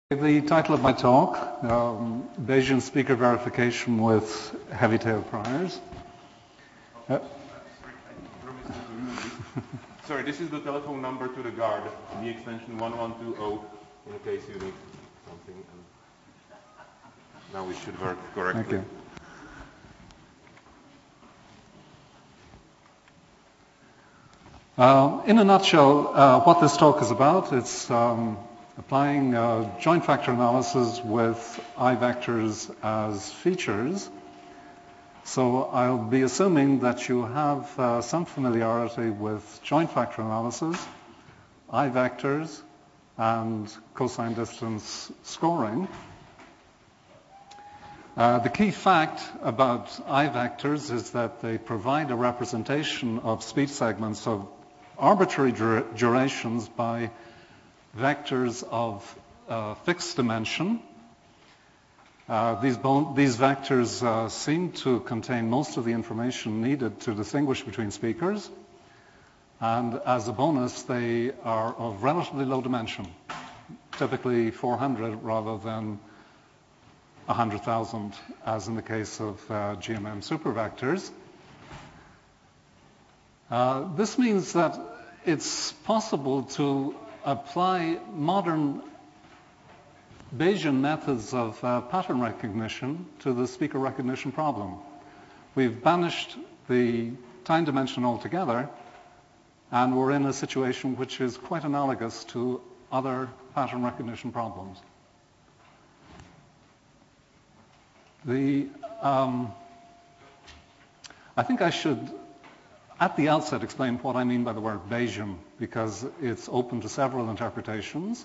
The title of my talk, Bayesian Speaker Verification with Heavy-Tail Priors. Sorry, this is the telephone number to the guard, the extension 1120, in case you need something. And now we should work correctly. Thank you. In a nutshell, what this talk is about, it's applying joint factor analysis with I-vectors as features. So I'll be assuming that you have some familiarity with joint factor analysis, I-vectors, and cosine distance scoring. The key fact about I-vectors is that they provide a representation of speech segments of arbitrary durations by vectors of fixed dimension. These vectors seem to contain most of the information needed to distinguish between speakers. And as a bonus, they are of relatively low dimension, typically 400 rather than 100,000, as in the case of GMM supervectors. This means that it's possible to apply modern Bayesian methods of pattern recognition to the speaker recognition problem. We've banished the time dimension altogether, and we're in a situation which is quite analogous to other pattern recognition problems. I think I should at the outset explain what I mean by the word Bayesian, because it's open to several interpretations.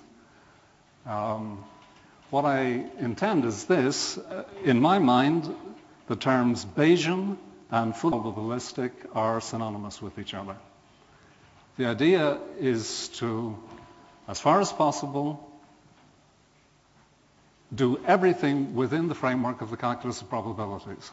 What I intend is this. In my mind, the terms Bayesian and fully probabilistic are synonymous with each other. The idea is to, as far as possible, do everything within the framework of the calculus of probabilities.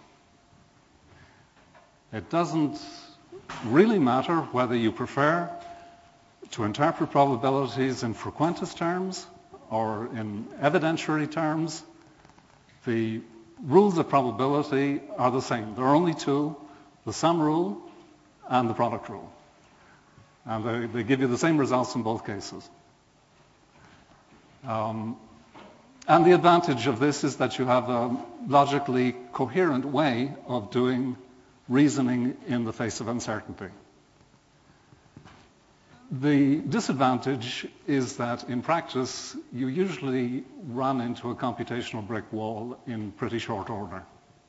It doesn't really matter whether you prefer to interpret probabilities in frequentist terms or in evidentiary terms. The rules of probability are the same. There are only two, the sum rule and the product rule. And they give you the same results in both cases. And the advantage of this is that you have a logically coherent way of doing reasoning in the face of uncertainty. The disadvantage is that in practice, you usually run into a computational brick wall in pretty short order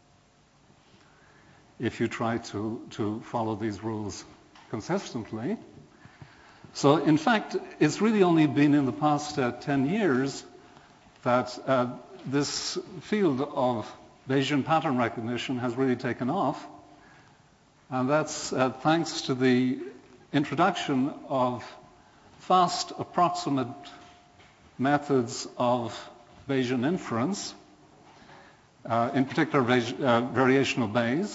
if you try to follow these rules consistently. So in fact, it's really only been in the past 10 years that this field of Bayesian pattern recognition has really taken off. And that's thanks to the introduction of fast approximate methods of Bayesian inference, in particular variational Bayes,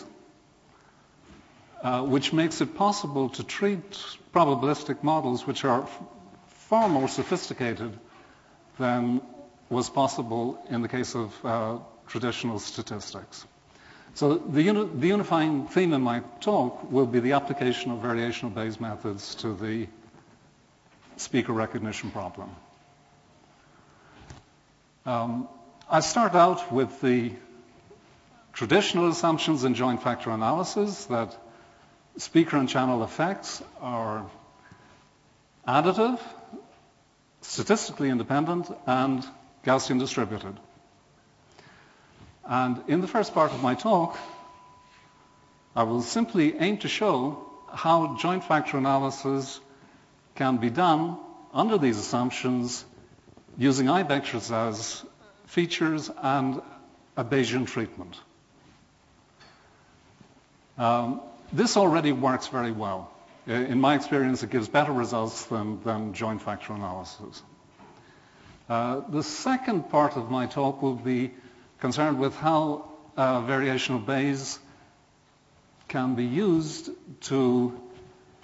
which makes it possible to treat probabilistic models which are far more sophisticated than was possible in the case of traditional statistics. So the unifying theme in my talk will be the application of variational Bayes methods to the speaker recognition problem. I start out with the traditional assumptions in joint factor analysis that speaker and channel effects are additive, statistically independent, and Gaussian distributed. And in the first part of my talk, I will simply aim to show how joint factor analysis can be done under these assumptions using I-vectors as features and a Bayesian treatment. This already works very well. In my experience, it gives better results than joint factor analysis. The second part of my talk will be concerned with how variational Bayes can be used to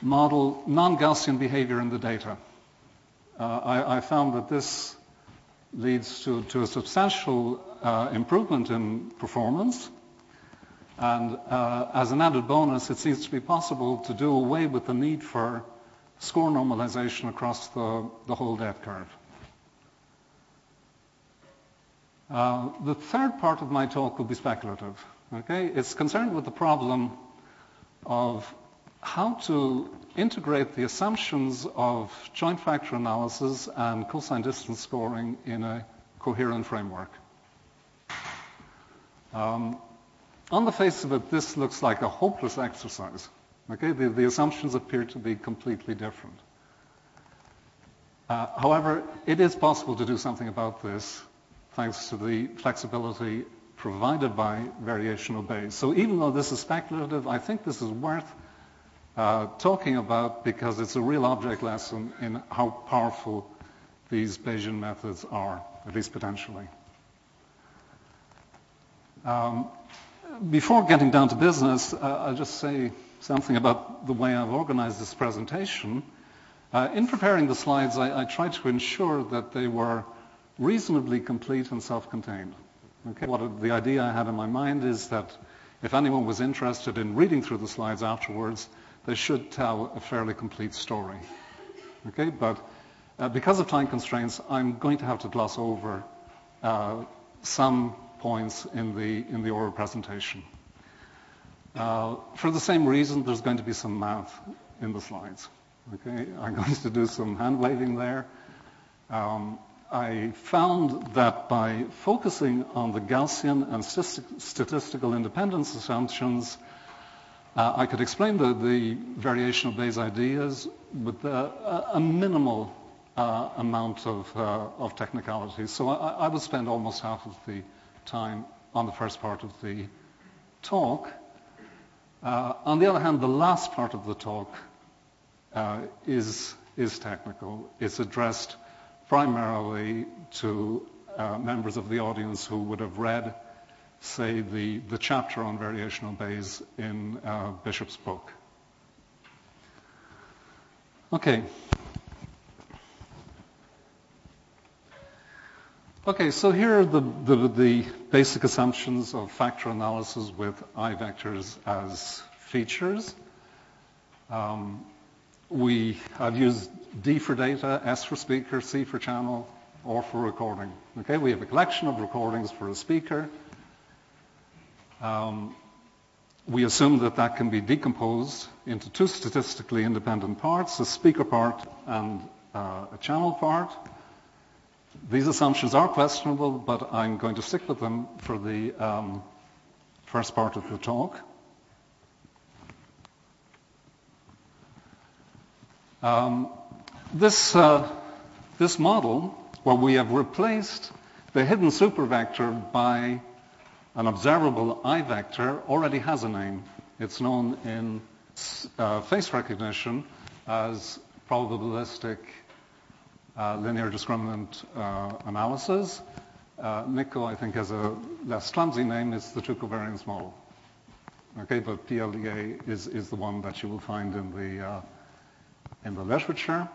model non-Gaussian behavior in the data. I found that this leads to a substantial improvement in performance. And as an added bonus, it seems to be possible to do away with the need for score normalization across the whole depth curve. The third part of my talk will be speculative. Okay? It's concerned with the problem of how to integrate the assumptions of joint factor analysis and cosine distance scoring in a coherent framework. On the face of it, this looks like a hopeless exercise. Okay? The assumptions appear to be completely different. However, it is possible to do something about this thanks to the flexibility provided by variational Bayes. So even though this is speculative, I think this is worth talking about because it's a real object lesson in how powerful these Bayesian methods are, at least potentially. Before getting down to business, I'll just say something about the way I've organized this presentation. In preparing the slides, I tried to ensure that they were reasonably complete and self-contained. Okay? The idea I had in my mind is that if anyone was interested in reading through the slides afterwards, they should tell a fairly complete story. Okay? But because of time constraints, I'm going to have to gloss over some points in the oral presentation. For the same reason, there's going to be some math in the slides. Okay? I'm going to do some hand waving there. I found that by focusing on the Gaussian and statistical independence assumptions, I could explain the variational Bayes ideas with a minimal amount of technicality. So I would spend almost half of the time on the first part of the talk. On the other hand, the last part of the talk is technical. It's addressed primarily to members of the audience who would have read, say, the chapter on variational Bayes in Bishop's book. Okay. Okay, so here are the basic assumptions of factor analysis with I vectors as features. I've used D for data, S for speaker, C for channel, or for recording. Okay, we have a collection of recordings for a speaker. We assume that can be decomposed into two statistically independent parts, a speaker part and a channel part. These assumptions are questionable, but I'm going to stick with them for the first part of the talk. This model, where we have replaced the hidden supervector by an observable I vector, already has a name. It's known in face recognition as probabilistic linear discriminant analysis. Nico, I think, has a less clumsy name. It's the two covariance model. Okay, but PLDA is the one that you will find in the literature.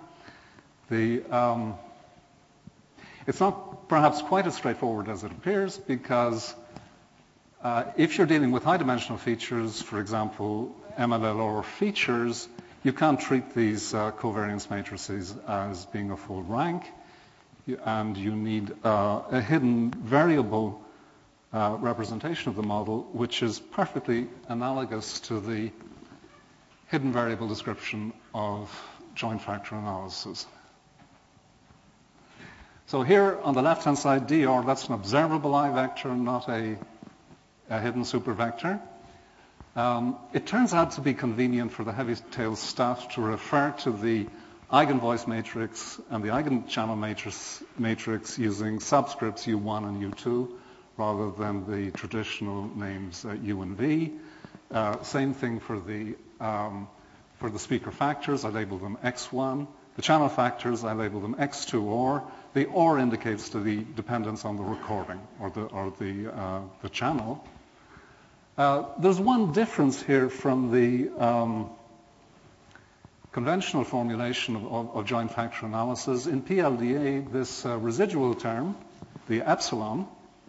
It's not perhaps quite as straightforward as it appears because if you're dealing with high-dimensional features, for example, MLLR features, you can't treat these covariance matrices as being a full rank, and you need a hidden variable representation of the model, which is perfectly analogous to the hidden variable description of joint factor analysis. So here on the left-hand side, DR, that's an observable I vector, not a hidden supervector. It turns out to be convenient for the heavy-tailed staff to refer to the eigenvoice matrix and the eigenchannel matrix using subscripts U1 and U2 rather than the traditional names U and V. Same thing for the speaker factors. I label them X1. The channel factors, I label them X2 OR. The OR indicates the dependence on the recording or the channel. There's one difference here from the conventional formulation of joint factor analysis. In PLDA, this residual term the epsilon,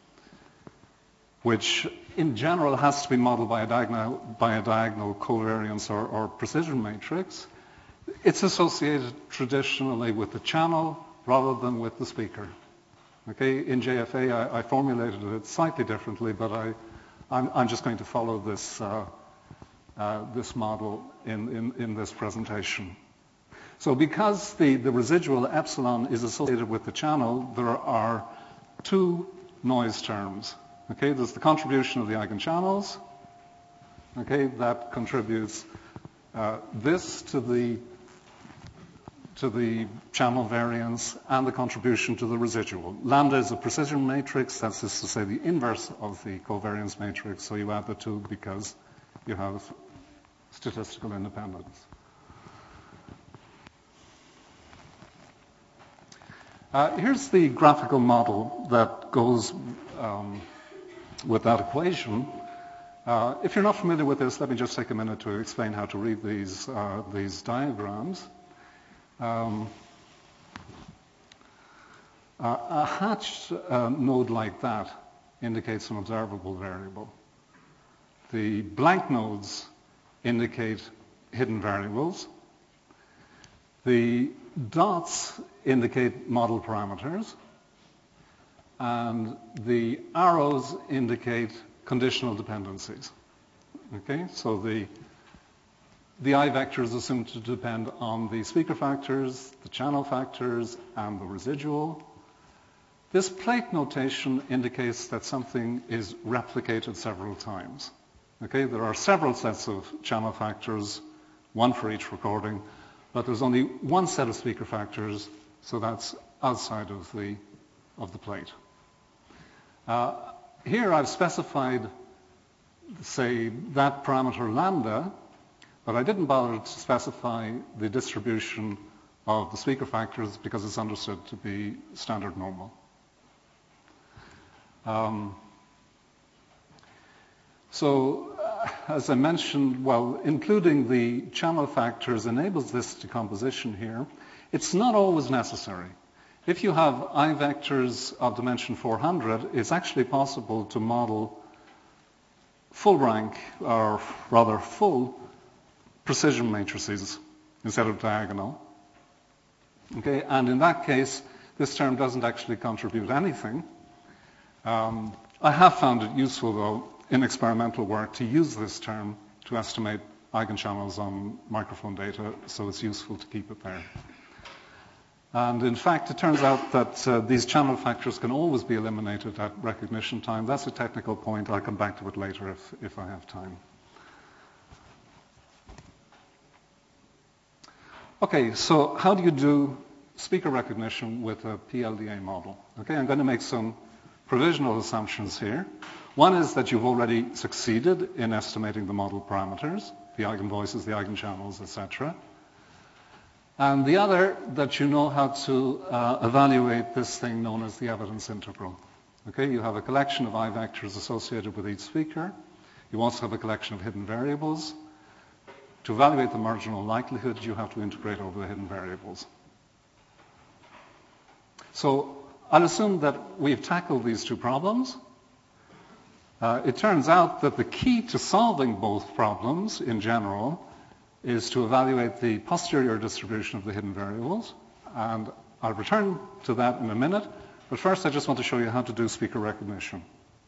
which in general has to be modeled by a diagonal covariance or precision matrix, it's associated traditionally with the channel rather than with the speaker. Okay, in JFA I formulated it slightly differently, but I'm just going to follow this this model in this presentation. So because the residual epsilon is associated with the channel, there are two noise terms. Okay, there's the contribution of the eigenchannels. Okay, that contributes this to the channel variance and the contribution to the residual. Lambda is a precision matrix, that's just to say the inverse of the covariance matrix, so you add the two because you have statistical independence. Here's the graphical model that goes with that equation. If you're not familiar with this, let me just take a minute to explain how to read these diagrams. A hatched node like that indicates an observable variable. The blank nodes indicate hidden variables. The dots indicate model parameters. And the arrows indicate conditional dependencies. Okay, so the I vector is assumed to depend on the speaker factors, the channel factors, and the residual. This plate notation indicates that something is replicated several times. Okay, there are several sets of channel factors, one for each recording, but there's only one set of speaker factors, so that's outside of the plate. Here I've specified, say, that parameter lambda, but I didn't bother to specify the distribution of the speaker factors because it's understood to be standard normal. As I mentioned, well, including the channel factors enables this decomposition here. It's not always necessary. If you have I vectors of dimension 400, it's actually possible to model full rank, or rather full precision matrices instead of diagonal. Okay, and in that case, this term doesn't actually contribute anything. I have found it useful, though, in experimental work to use this term to estimate eigenchannels on microphone data, so it's useful to keep it there. And in fact, it turns out that these channel factors can always be eliminated at recognition time. That's a technical point. I'll come back to it later if I have time. Okay, so how do you do speaker recognition with a PLDA model? Okay, I'm going to make some provisional assumptions here. One is that you've already succeeded in estimating the model parameters, the eigenvoices, the eigenchannels, etc. And the other, that you know how to evaluate this thing known as the evidence integral. Okay, you have a collection of I vectors associated with each speaker. You also have a collection of hidden variables. To evaluate the marginal likelihood, you have to integrate over the hidden variables. So I'll assume that we've tackled these two problems. It turns out that the key to solving both problems in general is to evaluate the posterior distribution of the hidden variables. And I'll return to that in a minute. But first, I just want to show you how to do speaker recognition.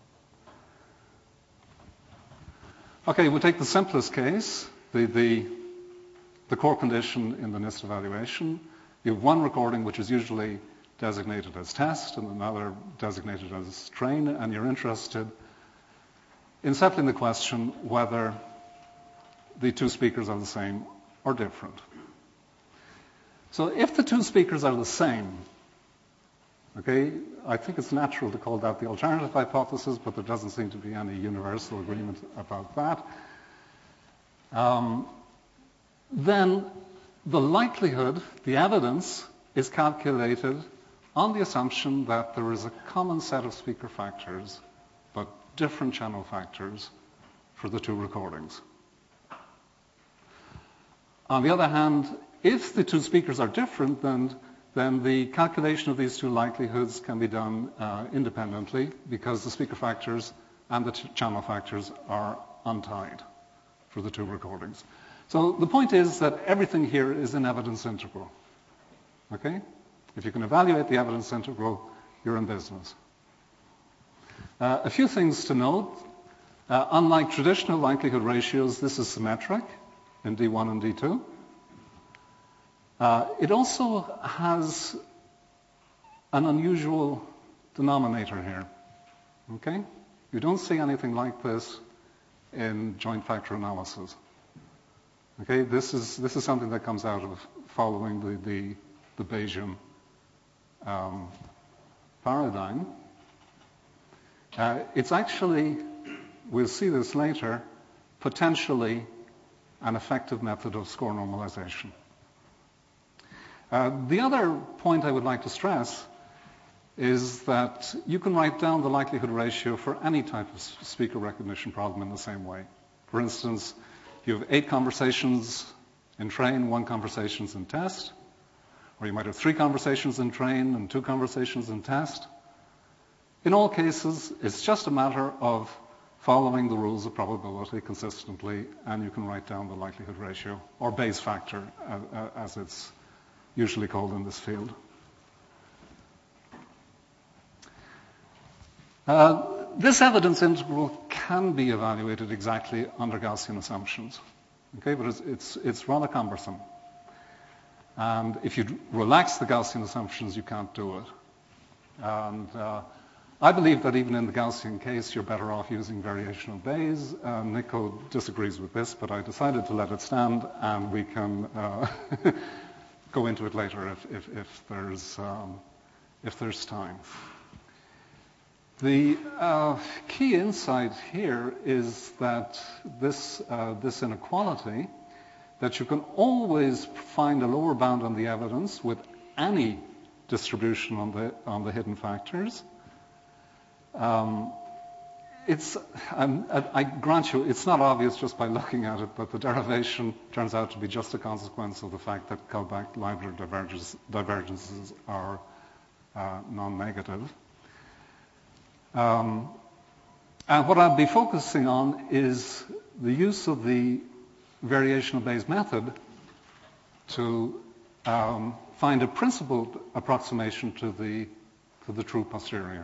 Okay, we'll take the simplest case, the core condition in the NIST evaluation. You have one recording which is usually designated as test and another designated as train, and you're interested in settling the question whether the two speakers are the same or different. So if the two speakers are the same, okay, I think it's natural to call that the alternative hypothesis, but there doesn't seem to be any universal agreement about that. Then the likelihood, the evidence, is calculated on the assumption that there is a common set of speaker factors, but different channel factors for the two recordings. On the other hand, if the two speakers are different, then then the calculation of these two likelihoods can be done independently because the speaker factors and the channel factors are untied for the two recordings. So the point is that everything here is an evidence integral. Okay? If you can evaluate the evidence integral, you're in business. A few things to note. Unlike traditional likelihood ratios, this is symmetric in D1 and D2. It also has an unusual denominator here. Okay? You don't see anything like this in joint factor analysis. Okay? This is something that comes out of following the Bayesian paradigm. It's actually, we'll see this later, potentially an effective method of score normalization. The other point I would like to stress is that you can write down the likelihood ratio for any type of speaker recognition problem in the same way. For instance, you have 8 conversations in train, 1 conversation in test, or you might have 3 conversations in train and 2 conversations in test. In all cases, it's just a matter of following the rules of probability consistently, and you can write down the likelihood ratio, or Bayes factor, as it's usually called in this field. This evidence integral can be evaluated exactly under Gaussian assumptions, okay, but it's rather cumbersome. And if you relax the Gaussian assumptions, you can't do it. And I believe that even in the Gaussian case, you're better off using variational Bayes. Nico disagrees with this, but I decided to let it stand, and we can go into it later if there's time. The key insight here is that this inequality, that you can always find a lower bound on the evidence with any distribution on the hidden factors. I grant you, it's not obvious just by looking at it, but the derivation turns out to be just a consequence of the fact that Kullback-Leibler divergences are non-negative. And what I'll be focusing on is the use of the variational Bayes method to find a principled approximation to the true posterior.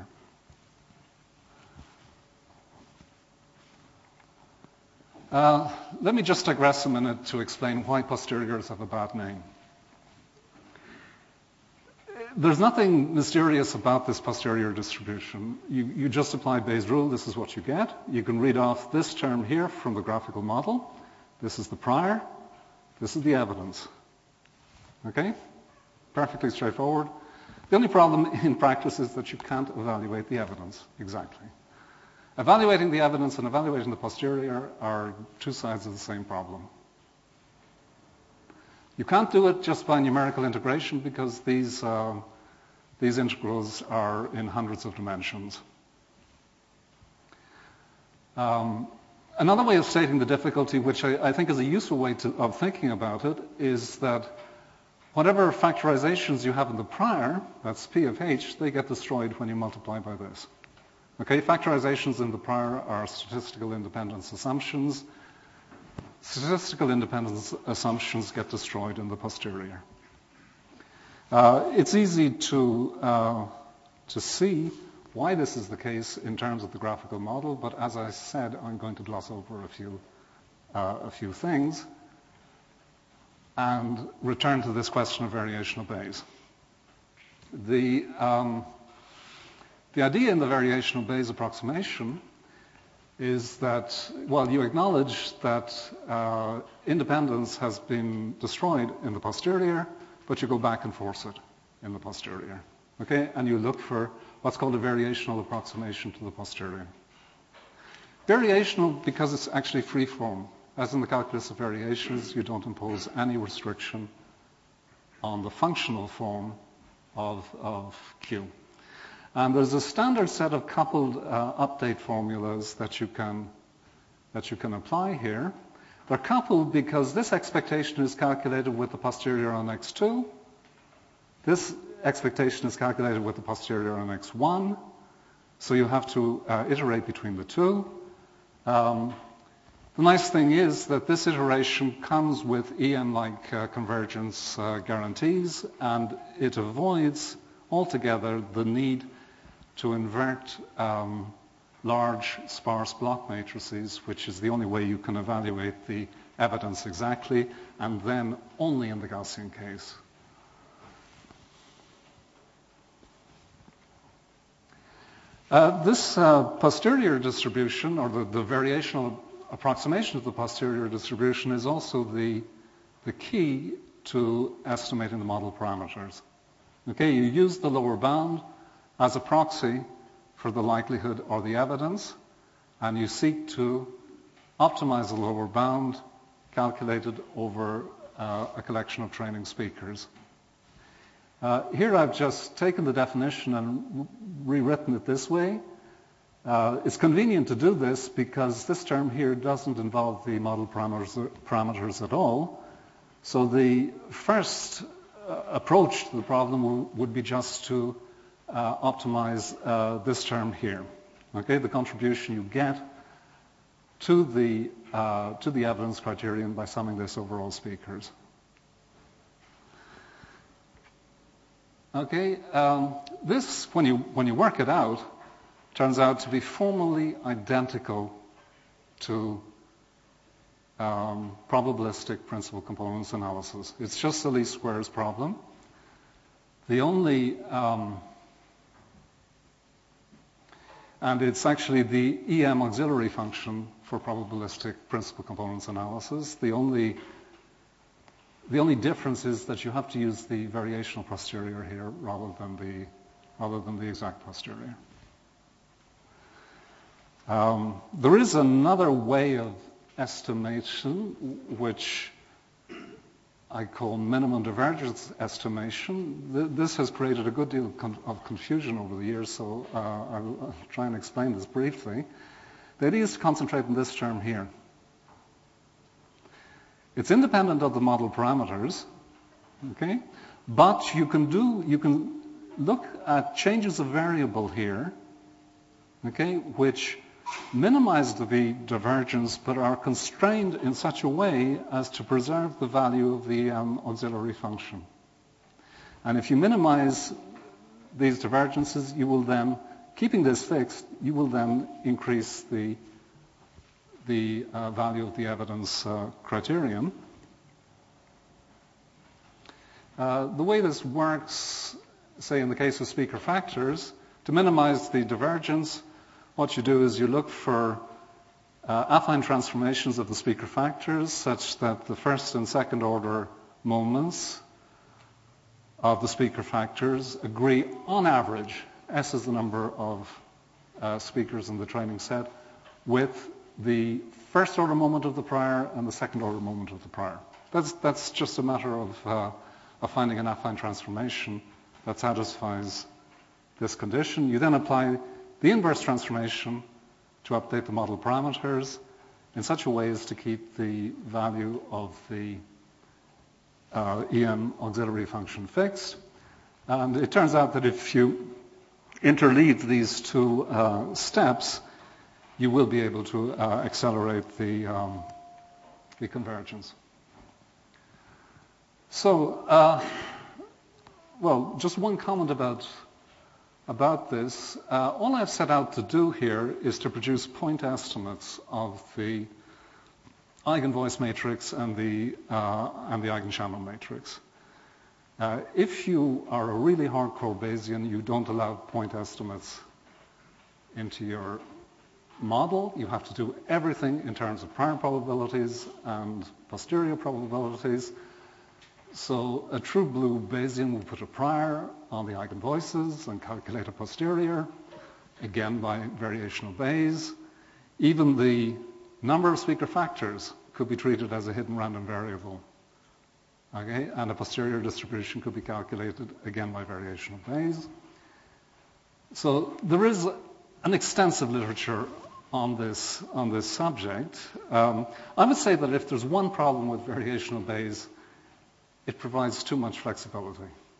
Let me just digress a minute to explain why posteriors have a bad name. There's nothing mysterious about this posterior distribution. You just apply Bayes' rule, this is what you get. You can read off this term here from the graphical model. This is the prior, this is the evidence. Okay? Perfectly straightforward. The only problem in practice is that you can't evaluate the evidence exactly. Evaluating the evidence and evaluating the posterior are two sides of the same problem. You can't do it just by numerical integration because these integrals are in hundreds of dimensions. Another way of stating the difficulty, which I think is a useful way of thinking about it, is that whatever factorizations you have in the prior, that's P of H, they get destroyed when you multiply by this. Okay, factorizations in the prior are statistical independence assumptions. Statistical independence assumptions get destroyed in the posterior. It's easy to see why this is the case in terms of the graphical model, but as I said, I'm going to gloss over a few things and return to this question of variational Bayes. The idea in the variational Bayes approximation is that, well, you acknowledge that independence has been destroyed in the posterior, but you go back and force it in the posterior. Okay? And you look for what's called a variational approximation to the posterior. Variational because it's actually free form. As in the calculus of variations, you don't impose any restriction on the functional form of Q. And there's a standard set of coupled update formulas that you can apply here. They're coupled because this expectation is calculated with the posterior on x2, This expectation is calculated with the posterior MX1, so you have to iterate between the two. The nice thing is that this iteration comes with EM-like convergence guarantees, and it avoids altogether the need to invert large sparse block matrices, which is the only way you can evaluate the evidence exactly, and then only in the Gaussian case. This posterior distribution, or the variational approximation of the posterior distribution, is also the key to estimating the model parameters. Okay, you use the lower bound as a proxy for the likelihood or the evidence, and you seek to optimize the lower bound calculated over a collection of training speakers. Here I've just taken the definition and rewritten it this way. It's convenient to do this because this term here doesn't involve the model parameters at all. So the first approach to the problem would be just to optimize this term here. Okay, the contribution you get to the evidence criterion by summing this over all speakers. Okay, this, when you work it out, turns out to be formally identical to probabilistic principal components analysis. It's just the least squares problem. The only, and it's actually the EM auxiliary function for probabilistic principal components analysis. The only difference is that you have to use the variational posterior here rather than the exact posterior. There is another way of estimation, which I call minimum divergence estimation. This has created a good deal of confusion over the years, so I'll try and explain this briefly. The idea is to concentrate on this term here. It's independent of the model parameters, okay? But you can look at changes of variable here, okay, which minimize the divergence but are constrained in such a way as to preserve the value of the auxiliary function. And if you minimize these divergences, you will then, keeping this fixed, you will then increase the value of the evidence criterion. The way this works, say in the case of speaker factors, to minimize the divergence, what you do is you look for affine transformations of the speaker factors such that the first and second order moments of the speaker factors agree on average, S is the number of speakers in the training set, with the first order moment of the prior and the second order moment of the prior. That's just a matter of finding an affine transformation that satisfies this condition. You then apply the inverse transformation to update the model parameters in such a way as to keep the value of the EM auxiliary function fixed. And it turns out that if you interleave these two steps, you will be able to accelerate the convergence. So, well, just one comment about this. All I've set out to do here is to produce point estimates of the eigenvoice matrix and the eigenshammel matrix. If you are a really hardcore Bayesian, you don't allow point estimates into your model. You have to do everything in terms of prior probabilities and posterior probabilities. So a true blue Bayesian will put a prior on the eigenvoices and calculate a posterior, again by variational Bayes. Even the number of speaker factors could be treated as a hidden random variable. Okay, and a posterior distribution could be calculated again by variational Bayes. So there is an extensive literature on this subject. I would say that if there's one problem with variational Bayes, it provides too much flexibility.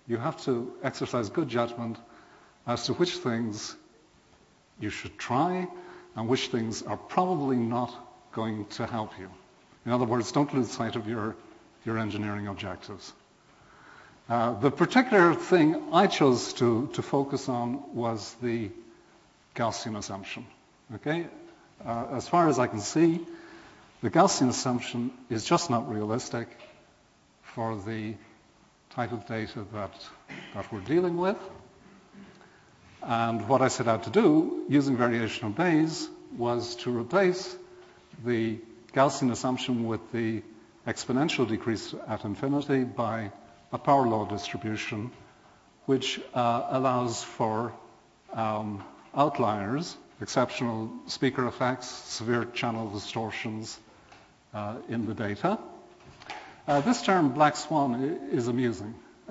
You have to exercise good judgment as to which things you should try and which things are probably not going to help you. In other words, don't lose sight of your engineering objectives. The particular thing I chose to focus on was the Gaussian assumption. Okay? As far as I can see, the Gaussian assumption is just not realistic for the type of data that we're dealing with. And what I set out to do, using variational Bayes, was to replace the Gaussian assumption with the exponential decrease at infinity by a power law distribution, which allows for outliers, exceptional speaker effects, severe channel distortions in the data. This term, black swan, is amusing.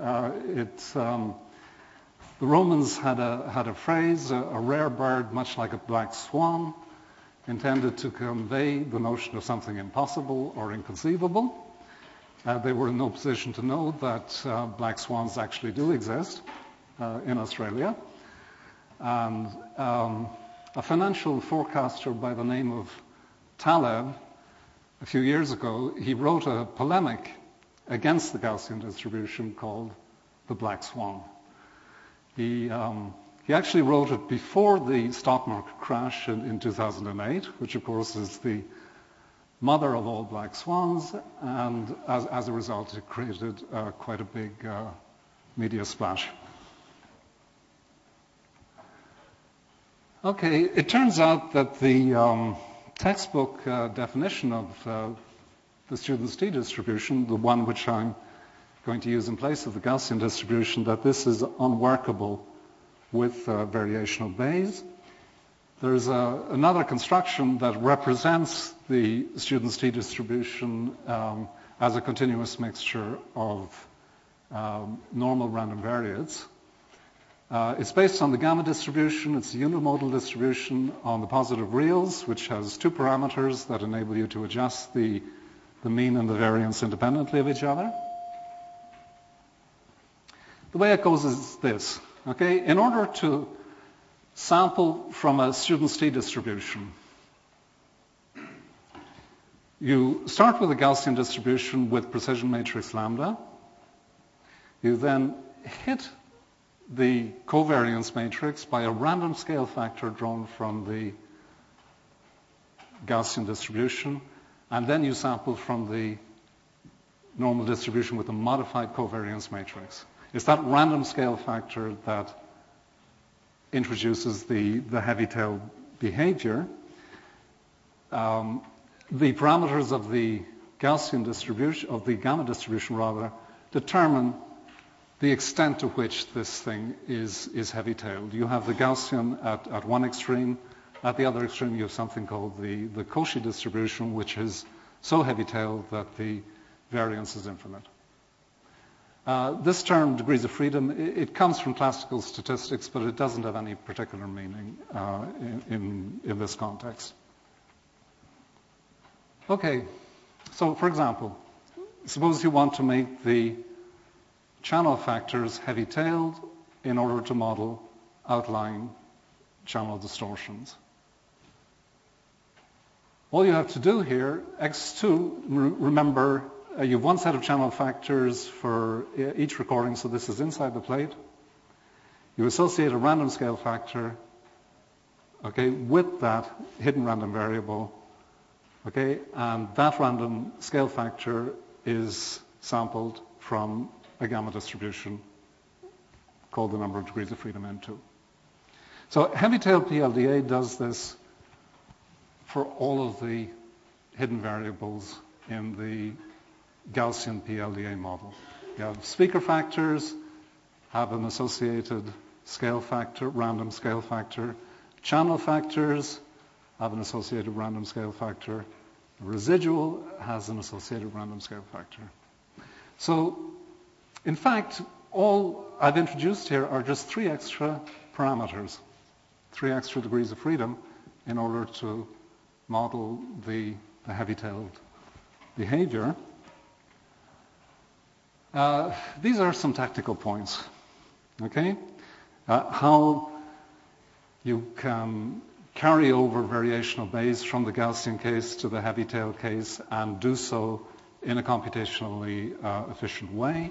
The Romans had a phrase, a rare bird much like a black swan, intended to convey the notion of something impossible or inconceivable. They were in no position to know that black swans actually do exist in Australia. And a financial forecaster by the name of Taleb, a few years ago, he wrote a polemic against the Gaussian distribution called the black swan. He actually wrote it before the stock market crash in 2008, which of course is the mother of all black swans, and as a result it created quite a big media splash. Okay, it turns out that the textbook definition of the student's t-distribution, the one which I'm going to use in place of the Gaussian distribution, that this is unworkable with variational Bayes. There's another construction that represents the student's t-distribution as a continuous mixture of normal random variates. It's based on the gamma distribution. It's a unimodal distribution on the positive reals, which has two parameters that enable you to adjust the mean and the variance independently of each other. The way it goes is this. Okay, in order to sample from a student's t-distribution, you start with a Gaussian distribution with precision matrix lambda. You then hit the covariance matrix by a random scale factor drawn from the Gaussian distribution, and then you sample from the normal distribution with a modified covariance matrix. It's that random scale factor that introduces the heavy tail behavior. The parameters of the Gaussian distribution, of the gamma distribution rather, determine the extent to which this thing is heavy-tailed. You have the Gaussian at one extreme. At the other extreme, you have something called the Cauchy distribution, which is so heavy-tailed that the variance is infinite. This term, degrees of freedom, it comes from classical statistics, but it doesn't have any particular meaning in this context. Okay, so for example, suppose you want to make the channel factors heavy-tailed in order to model outlying channel distortions. All you have to do here, X2, remember, you have one set of channel factors for each recording, so this is inside the plate. You associate a random scale factor, okay, with that hidden random variable, okay, and that random scale factor is sampled from a gamma distribution called the number of degrees of freedom N2. So heavy-tailed PLDA does this for all of the hidden variables in the Gaussian PLDA model. You have speaker factors, have an associated scale factor, random scale factor. Channel factors have an associated random scale factor. Residual has an associated random scale factor. So, in fact, all I've introduced here are just 3 extra parameters, 3 extra degrees of freedom in order to model the heavy-tailed behavior. These are some tactical points, okay? How you can carry over variational Bayes from the Gaussian case to the heavy tail case and do so in a computationally efficient way.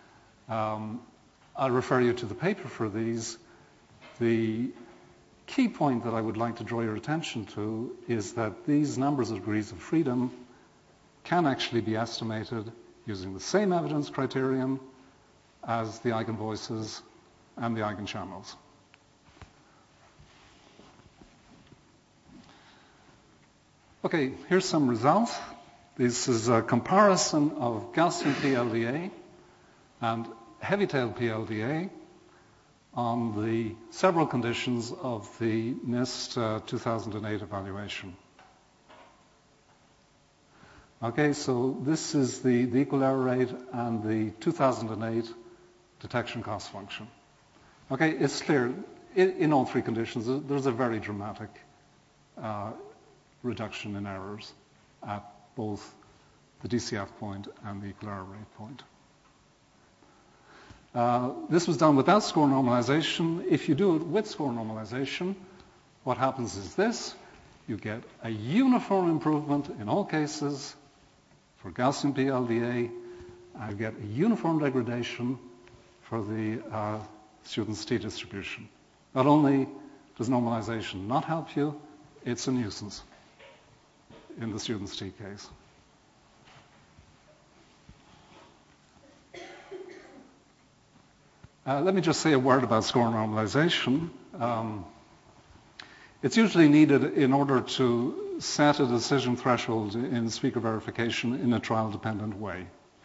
I'll refer you to the paper for these. The key point that I would like to draw your attention to is that these numbers of degrees of freedom can actually be estimated using the same evidence criterion as the eigenvoices and the eigenchannels. Okay, here's some results. This is a comparison of Gaussian PLDA and heavy-tailed PLDA on the several conditions of the NIST 2008 evaluation. Okay, so this is the equal error rate and the 2008 detection cost function. Okay, it's clear in all three conditions there's a very dramatic reduction in errors at both the DCF point and the equal error rate point. This was done without score normalization. If you do it with score normalization, what happens is this. You get a uniform improvement in all cases for Gaussian PLDA, and you get a uniform degradation for the student's t distribution. Not only does normalization not help you, it's a nuisance in the student's t case. Let me just say a word about score normalization. It's usually needed in order to set a decision threshold in speaker verification in a trial-dependent way.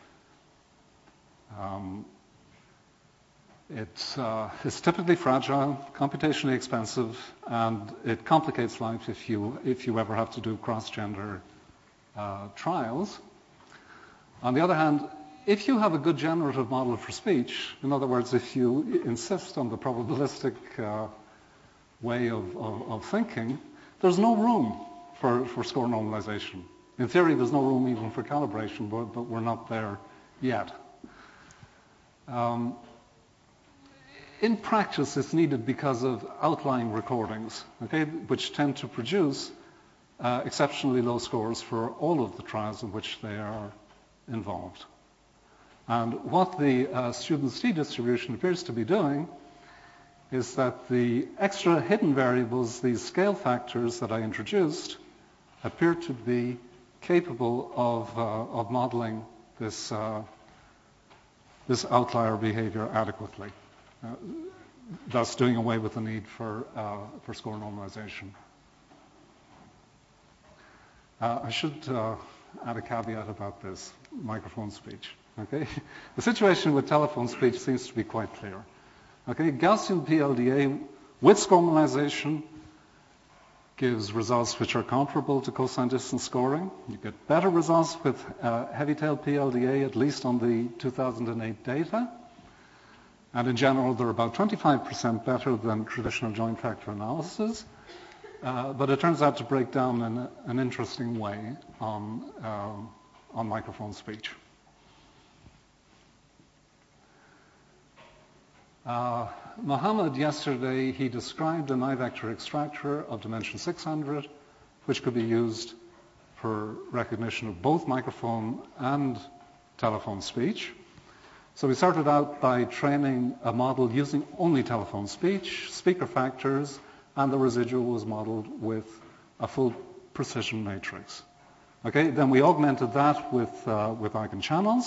It's typically fragile, computationally expensive, and it complicates life if you ever have to do cross-gender trials. On the other hand, if you have a good generative model for speech, in other words, if you insist on the probabilistic way of thinking, there's no room for score normalization. In theory, there's no room even for calibration, but we're not there yet. In practice, it's needed because of outlying recordings, okay, which tend to produce exceptionally low scores for all of the trials in which they are involved. And what the student's t distribution appears to be doing is that the extra hidden variables, these scale factors that I introduced, appear to be capable of modeling this outlier behavior adequately, thus doing away with the need for score normalization. I should add a caveat about this microphone speech. Okay, the situation with telephone speech seems to be quite clear. Okay, Gaussian PLDA with score normalization gives results which are comparable to cosine distance scoring. You get better results with heavy-tailed PLDA, at least on the 2008 data. And in general, they're about 25% better than traditional joint factor analysis. But it turns out to break down in an interesting way on microphone speech. Mohammed yesterday, he described an I-vector extractor of dimension 600, which could be used for recognition of both microphone and telephone speech. So we started out by training a model using only telephone speech, speaker factors, and the residual was modeled with a full precision matrix. Okay, then we augmented that with eigenchannels.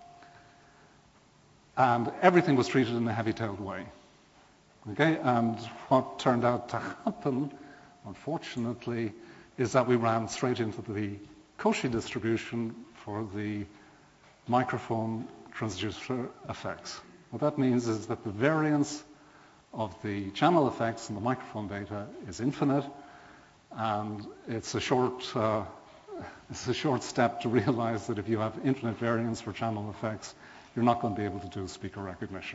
And everything was treated in a heavy-tailed way. Okay, and what turned out to happen, unfortunately, is that we ran straight into the Cauchy distribution for the microphone transducer effects. What that means is that the variance of the channel effects in the microphone data is infinite, and it's a short step to realize that if you have infinite variance for channel effects, you're not going to be able to do speaker recognition.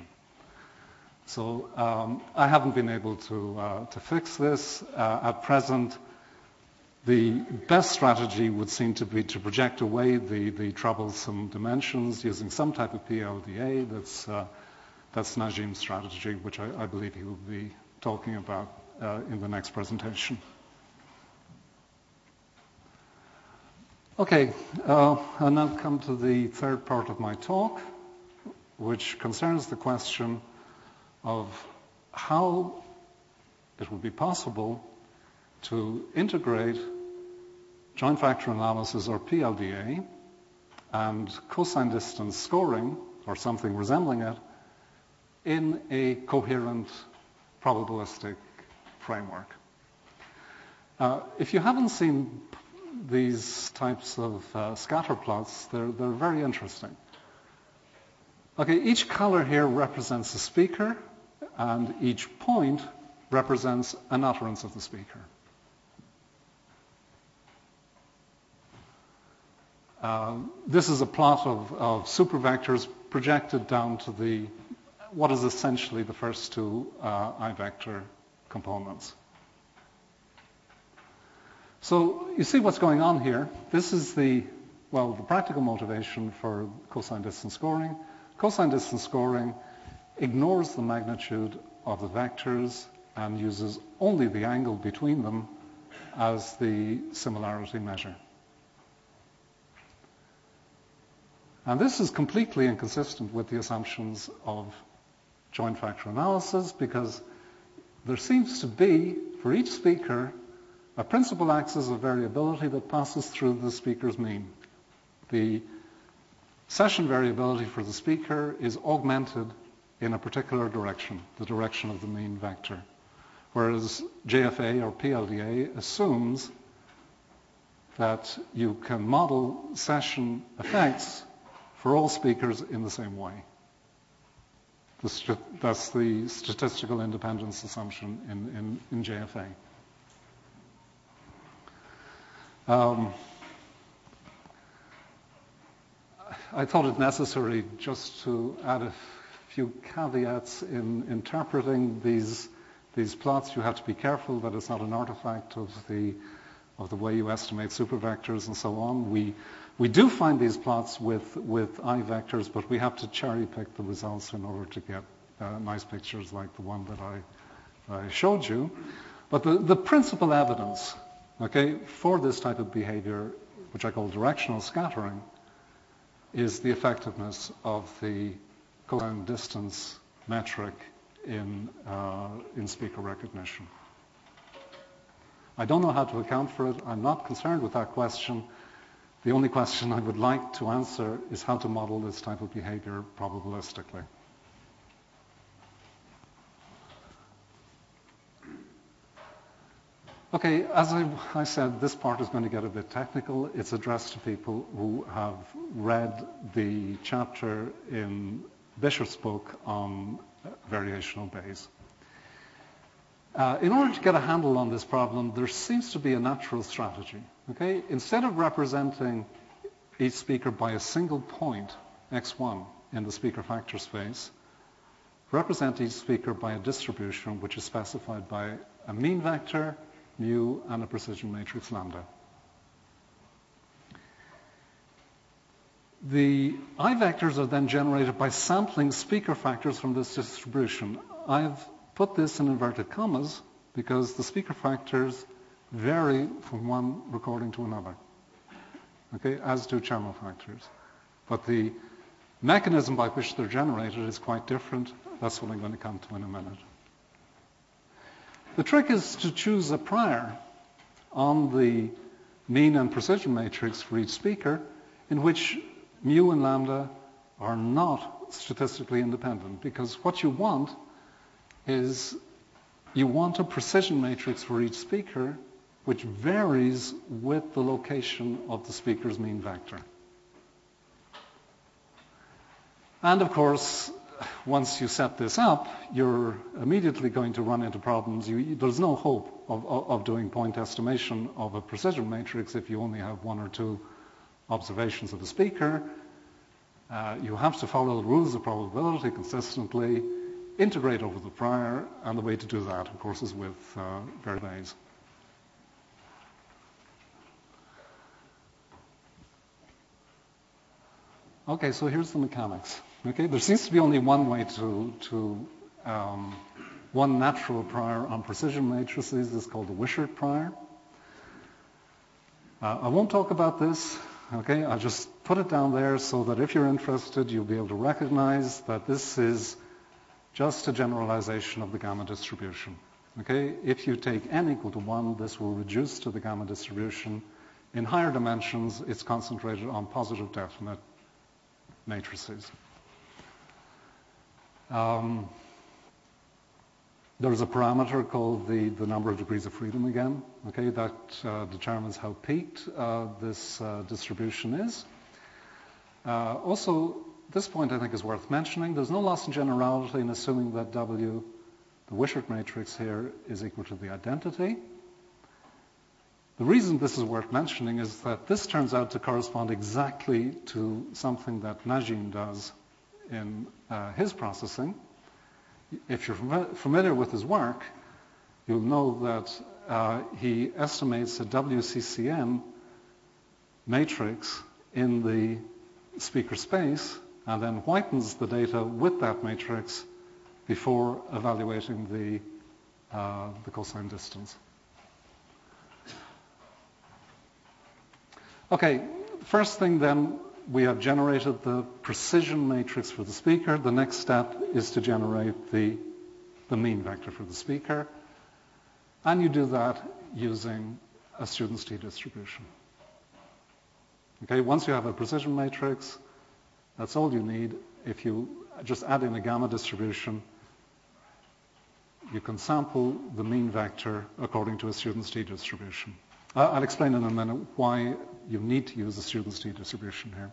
So I haven't been able to fix this. At present, The best strategy would seem to be to project away the troublesome dimensions using some type of PLDA. That's Najim's strategy, which I believe he will be talking about in the next presentation. Okay, I'll now come to the third part of my talk, which concerns the question of how it would be possible to integrate joint factor analysis, or PLDA, and cosine distance scoring, or something resembling it, in a coherent probabilistic framework. If you haven't seen these types of scatter plots, they're very interesting. Okay, each color here represents a speaker, and each point represents an utterance of the speaker. This is a plot of supervectors projected down to what is essentially the first two I-vector components. So you see what's going on here. This is the practical motivation for cosine distance scoring. Cosine distance scoring ignores the magnitude of the vectors and uses only the angle between them as the similarity measure. And this is completely inconsistent with the assumptions of joint factor analysis, because there seems to be, for each speaker, a principal axis of variability that passes through the speaker's mean. The session variability for the speaker is augmented in a particular direction, the direction of the mean vector, whereas JFA or PLDA assumes that you can model session effects for all speakers in the same way. That's the statistical independence assumption in JFA. I thought it necessary just to add a few caveats in interpreting these plots. You have to be careful that it's not an artifact of the way you estimate supervectors and so on. We do find these plots with I-vectors, but we have to cherry pick the results in order to get nice pictures like the one that I showed you. But the principal evidence, okay, for this type of behavior, which I call directional scattering, is the effectiveness of the cosine distance metric in speaker recognition. I don't know how to account for it. I'm not concerned with that question. The only question I would like to answer is how to model this type of behavior probabilistically. Okay, as I said, this part is going to get a bit technical. It's addressed to people who have read the chapter in Bishop's book on variational Bayes. In order to get a handle on this problem, there seems to be a natural strategy. Okay? Instead of representing each speaker by a single point, x1, in the speaker factor space, represent each speaker by a distribution which is specified by a mean vector, mu, and a precision matrix lambda. The I-vectors are then generated by sampling speaker factors from this distribution. I've put this in inverted commas because the speaker factors vary from one recording to another, okay, as do channel factors. But the mechanism by which they're generated is quite different. That's what I'm going to come to in a minute. The trick is to choose a prior on the mean and precision matrix for each speaker in which mu and lambda are not statistically independent, because what you want is you want a precision matrix for each speaker which varies with the location of the speaker's mean vector. And of course, once you set this up, you're immediately going to run into problems. There's no hope of doing point estimation of a precision matrix if you only have one or two observations of the speaker. You have to follow the rules of probability consistently, integrate over the prior, and the way to do that, of course, is with Bayes. Okay, so here's the mechanics. Okay, there seems to be only one way one natural prior on precision matrices is called the Wishart prior. I won't talk about this. Okay, I'll just put it down there so that if you're interested, you'll be able to recognize that this is just a generalization of the gamma distribution. Okay, if you take n equal to 1, this will reduce to the gamma distribution. In higher dimensions, it's concentrated on positive definite matrices. There's a parameter called the number of degrees of freedom again, okay, that determines how peaked this distribution is. Also, this point I think is worth mentioning. There's no loss in generality in assuming that W, the Wishart matrix here, is equal to the identity. The reason this is worth mentioning is that this turns out to correspond exactly to something that Najim does in his processing. If you're familiar with his work, you'll know that he estimates a WCCM matrix in the speaker space and then whitens the data with that matrix before evaluating the cosine distance. Okay, first thing then, we have generated the precision matrix for the speaker. The next step is to generate the mean vector for the speaker. And you do that using a student's t-distribution. Okay, once you have a precision matrix, that's all you need. If you just add in a gamma distribution, you can sample the mean vector according to a student's t-distribution. I'll explain in a minute why you need to use a student's t-distribution here.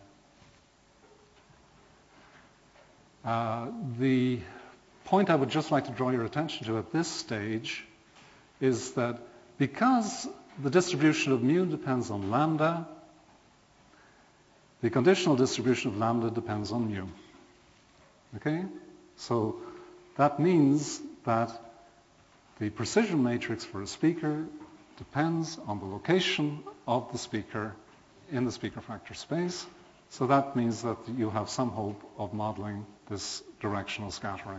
The point I would just like to draw your attention to at this stage is that because the distribution of mu depends on lambda, the conditional distribution of lambda depends on mu. Okay? So that means that the precision matrix for a speaker depends on the location of the speaker in the speaker factor space. So that means that you have some hope of modeling this directional scattering.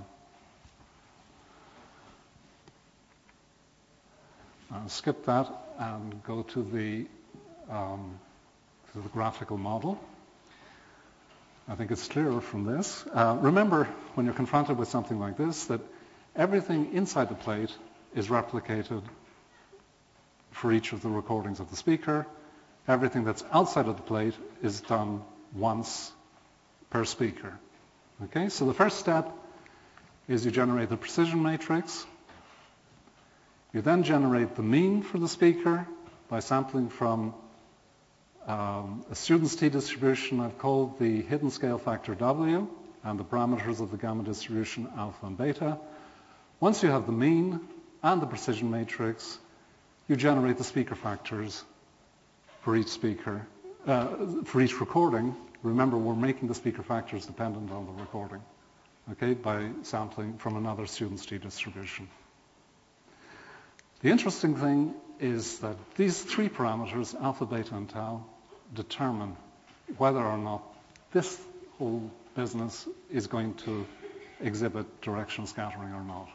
I'll skip that and go to the graphical model. I think it's clearer from this. Remember, when you're confronted with something like this, that everything inside the plate is replicated for each of the recordings of the speaker. Everything that's outside of the plate is done once per speaker. Okay, so the first step is you generate the precision matrix. You then generate the mean for the speaker by sampling from a student's t-distribution I've called the hidden scale factor W and the parameters of the gamma distribution alpha and beta. Once you have the mean and the precision matrix, you generate the speaker factors for each speaker, for each recording. Remember, we're making the speaker factors dependent on the recording, okay, by sampling from another student's t-distribution. The interesting thing is that these three parameters, alpha, beta, and tau, determine whether or not this whole business is going to exhibit directional scattering or not.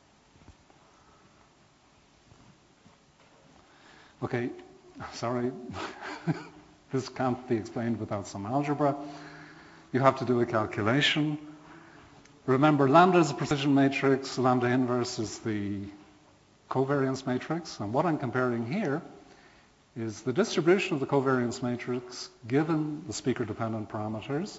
Okay, sorry, this can't be explained without some algebra. You have to do a calculation. Remember, lambda is a precision matrix, lambda inverse is the covariance matrix, and what I'm comparing here is the distribution of the covariance matrix given the speaker-dependent parameters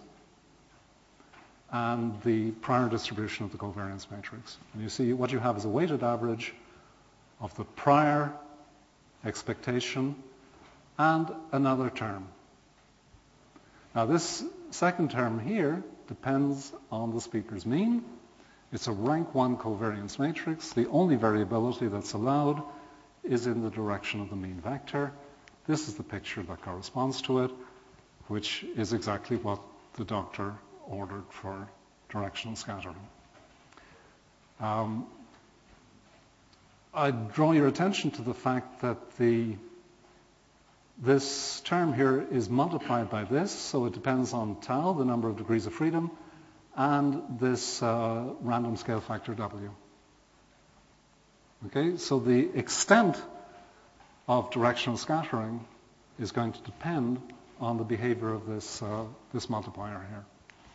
and the prior distribution of the covariance matrix. And you see what you have is a weighted average of the prior expectation and another term. Now this second term here depends on the speaker's mean. It's a rank 1 covariance matrix. The only variability that's allowed is in the direction of the mean vector. This is the picture that corresponds to it, which is exactly what the doctor ordered for directional scattering. I draw your attention to the fact that the This term here is multiplied by this, so it depends on tau, the number of degrees of freedom, and this random scale factor W. Okay, so the extent of directional scattering is going to depend on the behavior of this multiplier here.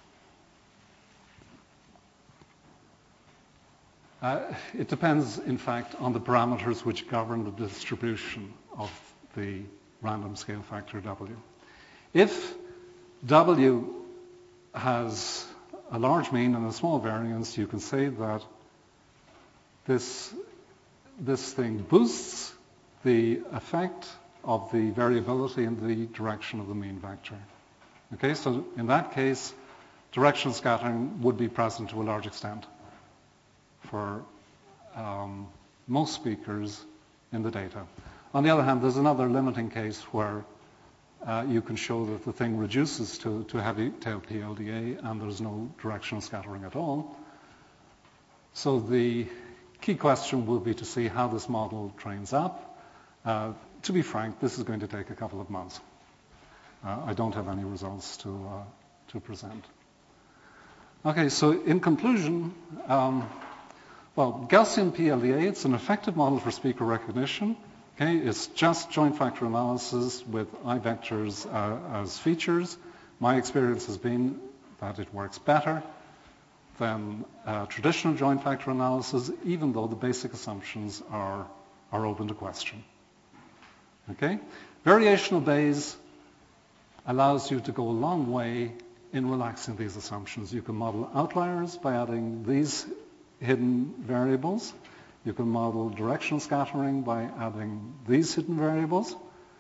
It depends, in fact, on the parameters which govern the distribution of the random scale factor W. If W has a large mean and a small variance, you can say that this thing boosts the effect of the variability in the direction of the mean vector. Okay, so in that case, directional scattering would be present to a large extent for most speakers in the data. On the other hand, there's another limiting case where you can show that the thing reduces to heavy tail PLDA and there's no directional scattering at all. So the key question will be to see how this model trains up. To be frank, this is going to take a couple of months. I don't have any results to present. Okay, so in conclusion, well, Gaussian PLDA, it's an effective model for speaker recognition. Okay, it's just joint factor analysis with I vectors as features. My experience has been that it works better than traditional joint factor analysis, even though the basic assumptions are open to question. Okay, variational Bayes allows you to go a long way in relaxing these assumptions. You can model outliers by adding these hidden variables. You can model directional scattering by adding these hidden variables.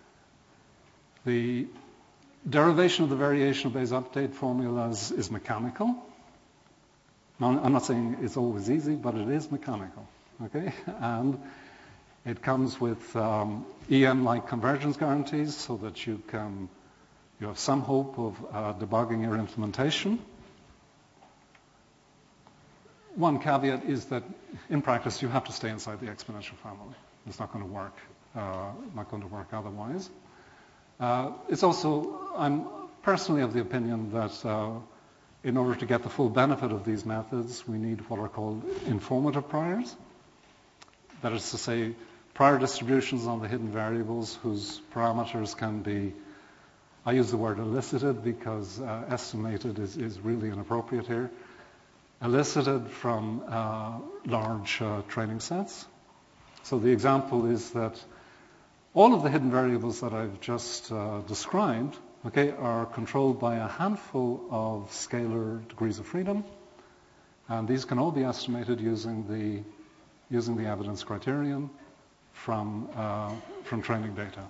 The derivation of the variational Bayes update formulas is mechanical. Now, I'm not saying it's always easy, but it is mechanical. Okay, and it comes with EM-like convergence guarantees so that you have some hope of debugging your implementation. One caveat is that in practice you have to stay inside the exponential family. It's not going to work. Otherwise. It's also, I'm personally of the opinion that in order to get the full benefit of these methods, we need what are called informative priors. That is to say, prior distributions on the hidden variables whose parameters can be, I use the word elicited because estimated is really inappropriate here, elicited from large training sets. So the example is that all of the hidden variables that I've just described, okay, are controlled by a handful of scalar degrees of freedom, and these can all be estimated using the evidence criterion from training data.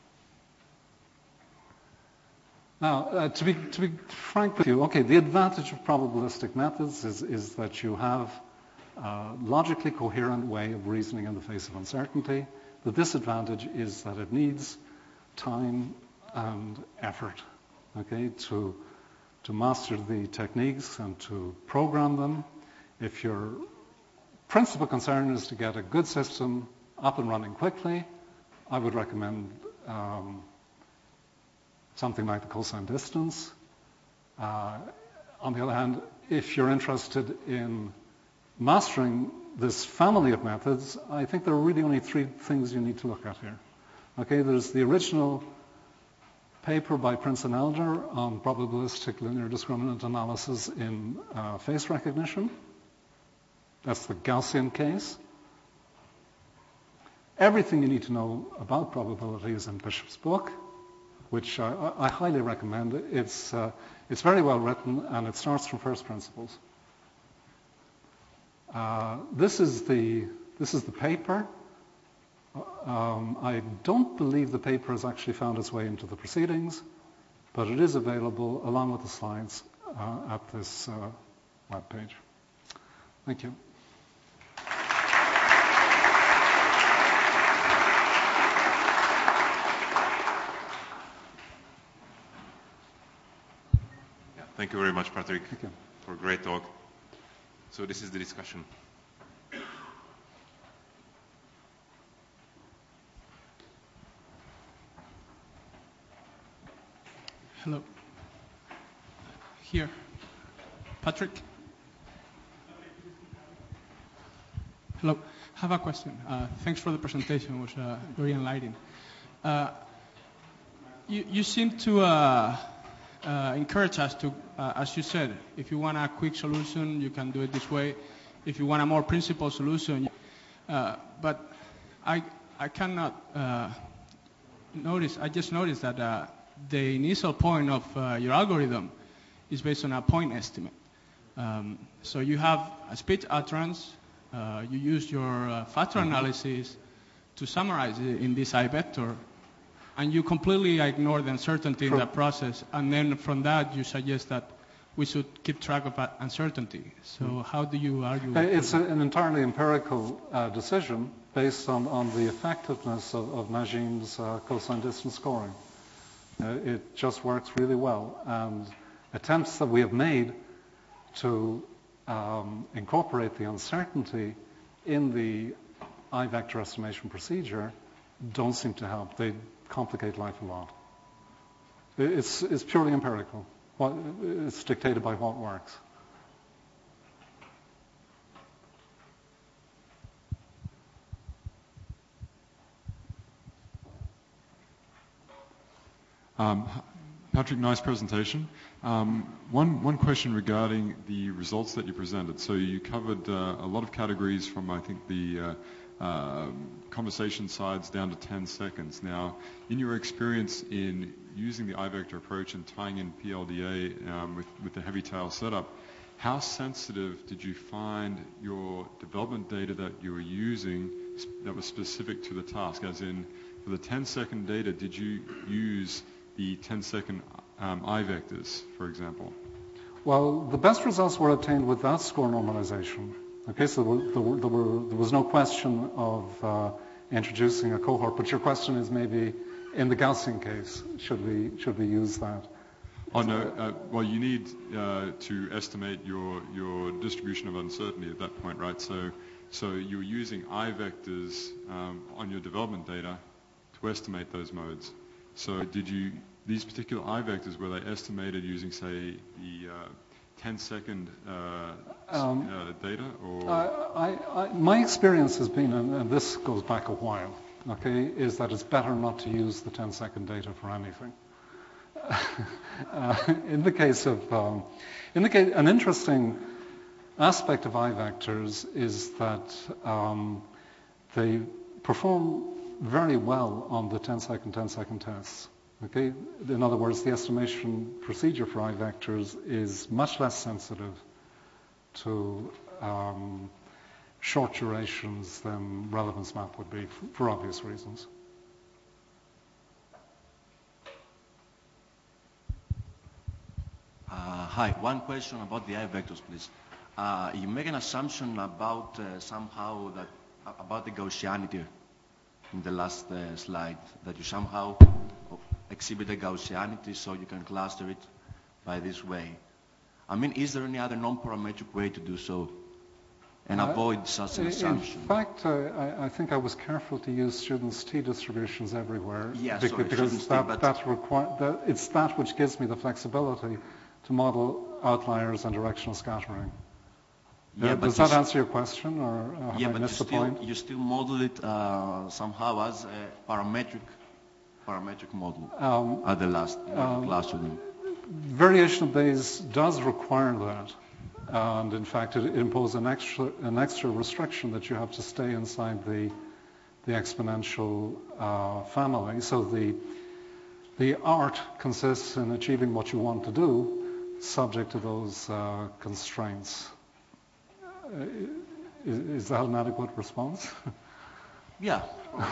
Now, to be frank with you, okay, the advantage of probabilistic methods is that you have a logically coherent way of reasoning in the face of uncertainty. The disadvantage is that it needs time and effort, okay, to master the techniques and to program them. If your principal concern is to get a good system up and running quickly, I would recommend something like the cosine distance. On the other hand, if you're interested in mastering this family of methods, I think there are really only three things you need to look at here. Okay, there's the original paper by Prince and Elder on probabilistic linear discriminant analysis in face recognition. That's the Gaussian case. Everything you need to know about probability is in Bishop's book, which I highly recommend. It's very well written, and it starts from first principles. This is the paper. I don't believe the paper has actually found its way into the proceedings, but it is available along with the slides at this web page. Thank you. Thank you very much, Patrick, Thank you. for a great talk. So this is the discussion. Hello. Here. Patrick? Hello. I have a question. Thanks for the presentation. It was very enlightening. You seem to encourage us to, as you said, if you want a quick solution, you can do it this way. If you want a more principled solution, but I cannot notice. I just noticed that the initial point of your algorithm is based on a point estimate. So you have a speech utterance. You use your factor analysis to summarize it in this I-vector, and you completely ignore the uncertainty in that process. And then from that, you suggest that we should keep track of that uncertainty. So how do you argue? It's an entirely empirical decision based on the effectiveness of Najim's cosine distance scoring. It just works really well. And attempts that we have made to incorporate the uncertainty in the I-vector estimation procedure don't seem to help. They complicate life a lot. It's purely empirical. It's dictated by what works. Patrick, nice presentation. One question regarding the results that you presented. So you covered a lot of categories from, I think, the conversation sides down to 10 seconds. Now, in your experience in using the I-vector approach and tying in PLDA with the heavy tail setup, how sensitive did you find your development data that you were using that was specific to the task? As in, for the 10-second data, did you use the 10-second I-vectors, for example? Well, the best results were obtained without score normalization. Okay, so there was no question of introducing a cohort, but your question is maybe in the Gaussian case, should we use that? Oh no, well you need to estimate your distribution of uncertainty at that point, right? So you're using I-vectors on your development data to estimate those modes. So these particular I-vectors, were they estimated using, say, the 10-second data? Or? My experience has been, and this goes back a while, okay, is that it's better not to use the 10-second data for anything. In the case of, an interesting aspect of I-vectors is that they perform very well on the 10-second tests. Okay? In other words, the estimation procedure for I-vectors is much less sensitive to short durations than relevance map would be, for obvious reasons. Hi, one question about the I-vectors, please. You make an assumption about somehow that about the Gaussianity in the last slide, that you somehow exhibit the Gaussianity so you can cluster it by this way. I mean, is there any other non-parametric way to do so and avoid such an assumption? In fact, I think I was careful to use students' T distributions everywhere. Yeah, because it's that which gives me the flexibility to model outliers and directional scattering. Yeah, does that answer your question, or have I missed the point? You still model it somehow as a parametric model at the last class with them. Variation of Bayes does require that, and in fact it imposes an extra restriction that you have to stay inside the exponential family. So the art consists in achieving what you want to do, subject to those constraints. Is that an adequate response? Yeah.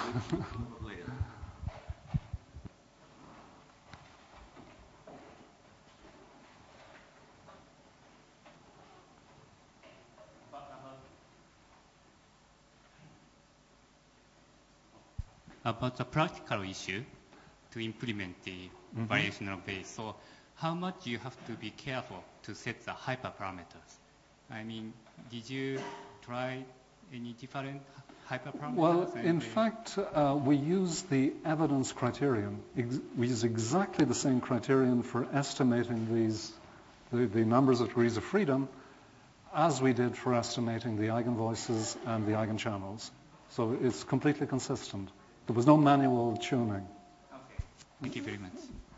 About the practical issue to implement the variation of Bayes. So how much do you have to be careful to set the hyperparameters? I mean, did you try any different hyperparameters? Well, in fact, we use the evidence criterion. We use exactly the same criterion for estimating the numbers of degrees of freedom as we did for estimating the eigenvoices and the eigenchannels. So it's completely consistent. There was no manual tuning. Okay. Thank you very much.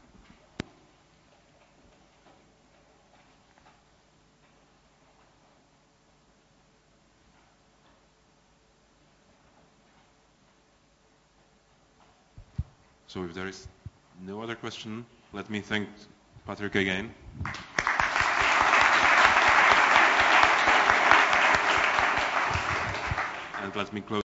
So if there is no other question, let me thank Patrick again. And let me close.